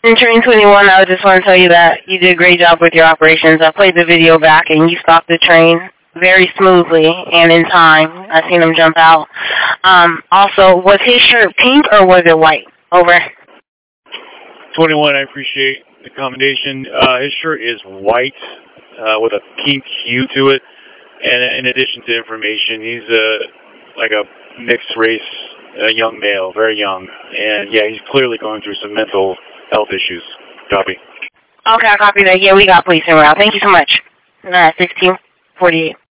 In Train 21, I just want to tell you that you did a great job with your operations. I played the video back, and you stopped the train very smoothly and in time. I seen him jump out. Also, was his shirt pink or was it white? Over. 21, I appreciate the commendation. His shirt is white with a pink hue to it. And in addition to information, he's like a mixed race, young male, very young. And yeah, he's clearly going through some mental health issues. Copy. Okay, I copy that. Yeah, we got police around. Thank you so much. 1648.